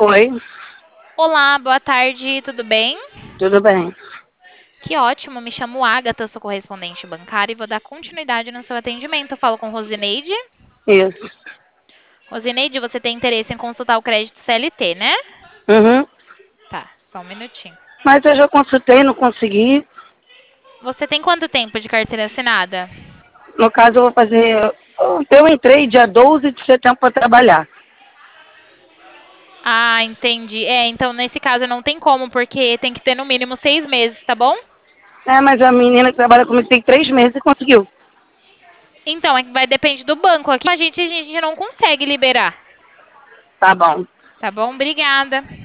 Oi, Olá, boa tarde, tudo bem? tudo bem? Que ótimo, me chamo Agatha, sou correspondente bancária e vou dar continuidade no seu atendimento. Eu falo com Rosineide. Isso. Rosineide, você tem interesse em consultar o crédito CLT, né? Uhum. Tá, só um minutinho. Mas eu já consultei, não consegui. Você tem quanto tempo de carteira assinada? No caso, eu vou fazer. Eu entrei dia 12 de setembro para trabalhar. Ah, entendi. Então nesse caso não tem como, porque tem que ter no mínimo 6 meses, tá bom? É, mas a menina que trabalha comigo tem 3 meses e conseguiu. Então, é que vai depender do banco. Aqui a gente não consegue liberar. Tá bom. Tá bom? Obrigada.